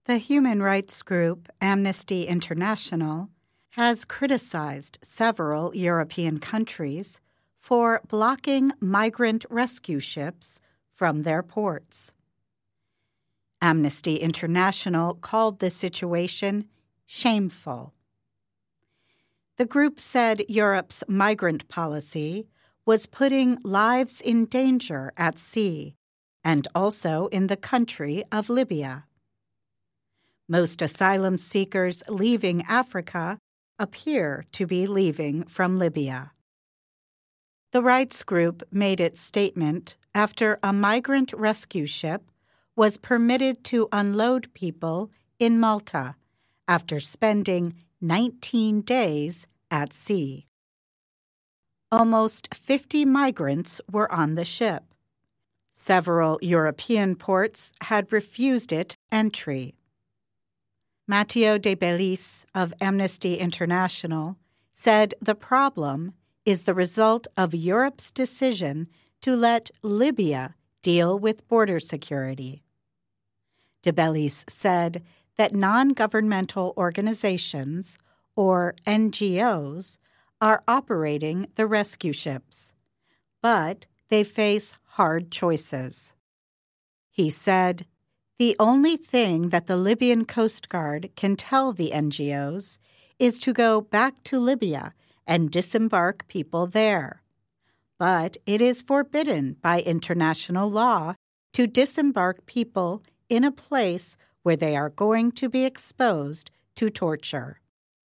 The human rights group Amnesty International has criticized several European countries for blocking migrant rescue ships from their ports. Amnesty International called the situation shameful. The group said Europe's migrant policy was putting lives in danger at sea and also in the country of Libya. Most asylum seekers leaving Africa appear to be leaving from Libya. The rights group made its statement after a migrant rescue ship was permitted to unload people in Malta after spending 19 days at sea. Almost 50 migrants were on the ship. Several European ports had refused it entry. Matteo De Bellis of Amnesty International said the problem is the result of Europe's decision to let Libya deal with border security. De Bellis said that non-governmental organizations, or NGOs, are operating the rescue ships, but they face hard choices. He said, "The only thing that the Libyan Coast Guard can tell the NGOs is to go back to Libya and disembark people there. But it is forbidden by international law to disembark people in a place where they are going to be exposed to torture."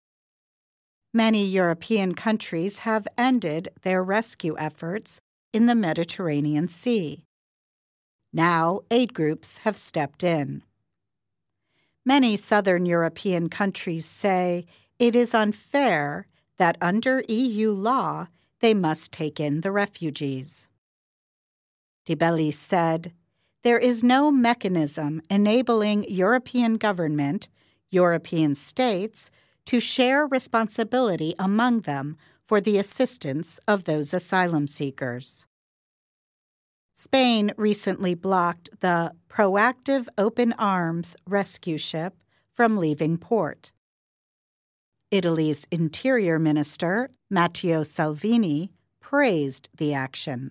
Many European countries have ended their rescue efforts in the Mediterranean Sea. Now, aid groups have stepped in. Many southern European countries say it is unfair that under EU law they must take in the refugees. De Bellis said, "There is no mechanism enabling European government, European states, to share responsibility among them for the assistance of those asylum seekers." Spain recently blocked the Proactive Open Arms rescue ship from leaving port. Italy's Interior Minister, Matteo Salvini, praised the action.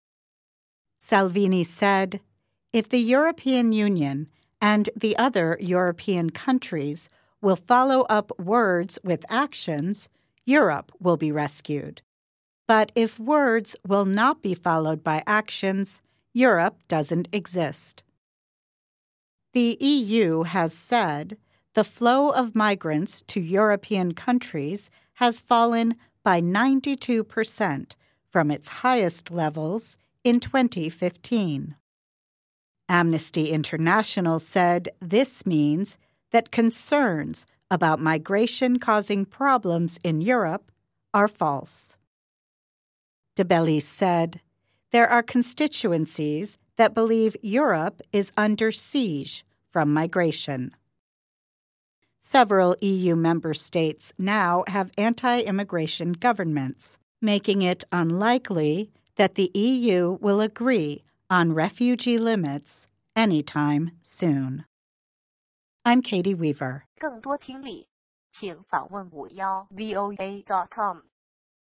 Salvini said, "If the European Union and the other European countries will follow up words with actions, Europe will be rescued. But if words will not be followed by actions, Europe doesn't exist." The EU has said the flow of migrants to European countries has fallen by 92% from its highest levels in 2015. Amnesty International said this means that concerns about migration causing problems in Europe are false. De Bellis said, "There are constituencies that believe Europe is under siege from migration." Several EU member states now have anti-immigration governments, making it unlikely that the EU will agree on refugee limits anytime soon. I'm Katie Weaver. 更多听力，请访问51voa.com。